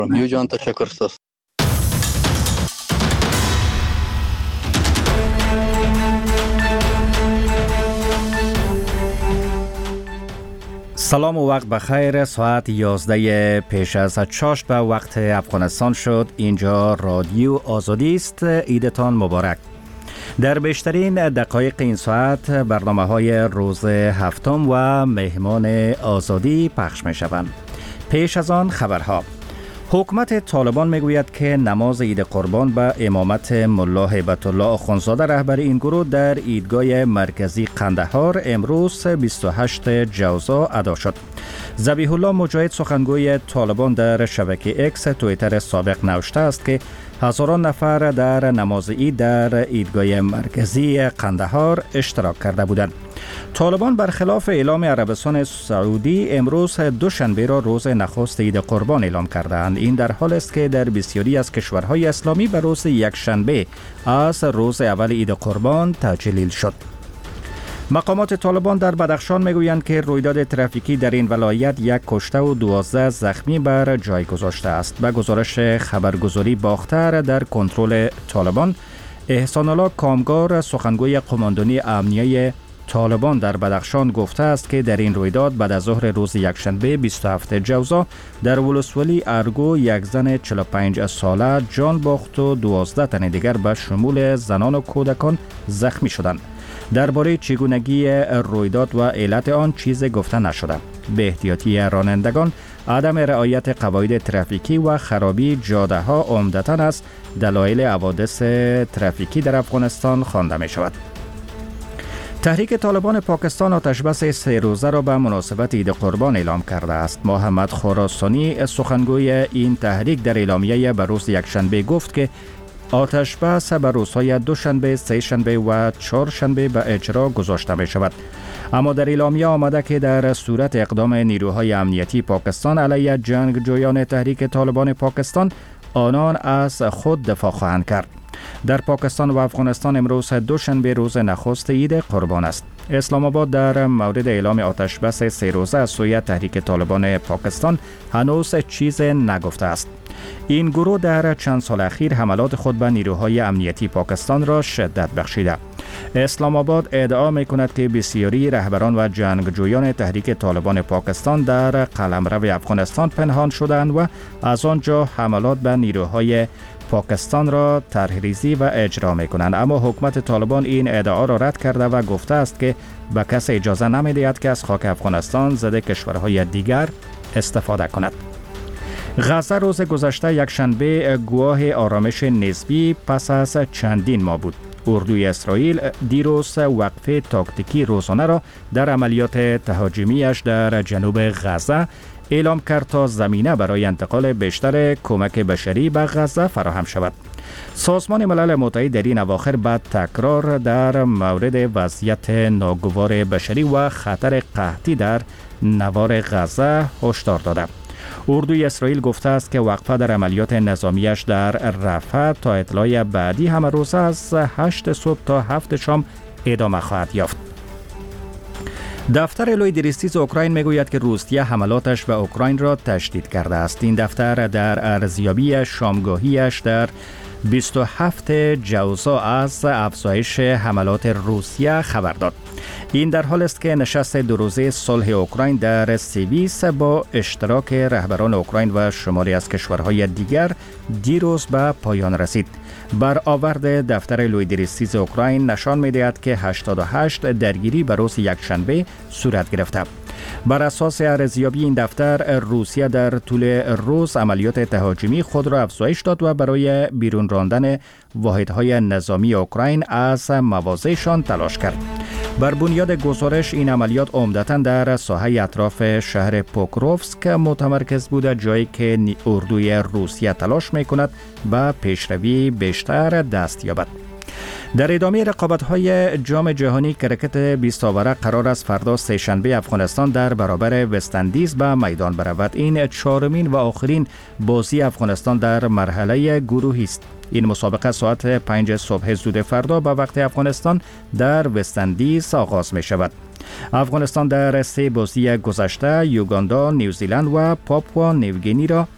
میو جان تشکر است. سلام و وقت بخیر. ساعت 11 پیش از چاشت به وقت افغانستان شد. اینجا رادیو آزادی است. عیدتان مبارک. در بیشترین دقایق این ساعت برنامه های روز هفتم و مهمان آزادی پخش می شوند. پیش از آن خبرها. حکومت طالبان میگوید که نماز عید قربان به امامت ملا هیبت الله آخوندزاده رهبر این گروه در عیدگاه مرکزی قندهار امروز 28 جوزا ادا شد. ذبیح الله مجاهد سخنگوی طالبان در شبکه اکس توییتر سابق نوشته است که هزاران نفر در نماز عید در عیدگاه مرکزی قندهار اشتراک کرده بودند. طالبان برخلاف اعلام عربستان سعودی امروز دوشنبه را روز نخست عید قربان اعلام کردند. این در حال است که در بسیاری از کشورهای اسلامی به روز یکشنبه از روز اول عید قربان تجلیل شد. مقامات طالبان در بدخشان میگویند که رویداد ترافیکی در این ولایت 1 کشته و 12 زخمی بر جای گذاشته است. به گزارش خبرگزاری باختر در کنترل طالبان، احسان الله کامگار سخنگوی قماندانی امنیه طالبان در بدخشان گفته است که در این رویداد بعد از ظهر روز یکشنبه 27 جوزا در ولسوالی ارگو یک زن 45 ساله جان باخت و 12 تن دیگر به شمول زنان و کودکان زخمی شدند. درباره چگونگی رویداد و علت آن چیز گفته نشده. به احتیاطی رانندگان، عدم رعایت قواعد ترافیکی و خرابی جاده ها عمدتاً از دلایل حوادث ترافیکی در افغانستان خوانده می شود. تحریک طالبان پاکستان آتشبس 3 روزه را به مناسبت عید قربان اعلام کرده است. محمد خراسانی سخنگوی این تحریک در اعلامیه به روز یکشنبه گفت که آتشبس به روزهای دوشنبه، سه شنبه و چهارشنبه به اجرا گذاشته می شود. اما در اعلامیه آمده که در صورت اقدام نیروهای امنیتی پاکستان علیه جنگجویان تحریک طالبان پاکستان، آنان از خود دفاع خواهند کرد. در پاکستان و افغانستان امروز دوشنبه روز نخست عید قربان است. اسلام آباد در مورد اعلام آتشبس 3 روزه از سوی تحریک طالبان پاکستان هنوز چیز نگفته است. این گروه در چند سال اخیر حملات خود به نیروهای امنیتی پاکستان را شدت بخشیده. اسلام آباد ادعا می کند که بسیاری رهبران و جنگجویان تحریک طالبان پاکستان در قلمرو افغانستان پنهان شدند و از آنجا حملات به نیروهای پاکستان را طرحریزی و اجرا می کنند. اما حکومت طالبان این ادعا را رد کرده و گفته است که به کس اجازه نمی دهد که از خاک افغانستان ضد کشورهای دیگر استفاده کند. غزه روز گذشته یکشنبه گواه آرامش نسبی پس از چندین ماه بود. اردوی اسرائیل دیروز وقفه تاکتیکی روزانه را در عملیات تهاجمیش در جنوب غزه اعلام کرد تا زمینه برای انتقال بیشتر کمک بشری به غزه فراهم شود. سازمان ملل متحد در این اواخر بعد تکرار در مورد وضعیت ناگوار بشری و خطر قحطی در نوار غزه هشدار داده. اردوی اسرائیل گفته است که وقفه در عملیات نظامیش در رفح تا اطلاع بعدی همه روز از 8 صبح تا 7 شام ادامه خواهد یافت. دفتر لویدریستیز اوکراین میگوید که روسیه حملاتش به اوکراین را تشدید کرده است. این دفتر در ارزیابی شامگاهیش در 27 جوزا از افزایش حملات روسیه خبر داد. این در حال است که نشست 2 روزه صلح اوکراین در سوئیس با اشتراک رهبران اوکراین و شماری از کشورهای دیگر دیروز به پایان رسید. برآورد دفتر لویدریستیز اوکراین نشان می‌دهد که 88 درگیری به روز یکشنبه صورت گرفته. بر اساس ارزیابی این دفتر، روسیه در طول روز عملیات تهاجمی خود را افزایش داد و برای بیرون راندن واحدهای نظامی اوکراین از مواضعشان تلاش کرد. بر بنیاد گزارش این عملیات عمدتاً در ساحه اطراف شهر پوکروفسک متمرکز بود، جایی که اردوی روسیه تلاش می‌کند به پیشروی بیشتر دست یابد. در ادامه رقابت‌های جام جهانی کرکت 20 آوره قرار است فردا سه‌شنبه افغانستان در برابر وست‌اندیز به میدان برود. این 4مین و آخرین بازی افغانستان در مرحله گروهی است. این مسابقه ساعت 5 صبح زود فردا به وقت افغانستان در وست‌اندیز آغاز می شود. افغانستان در 3 بازی گذشته یوگاندا، نیوزیلند و پاپوا نیوگینی را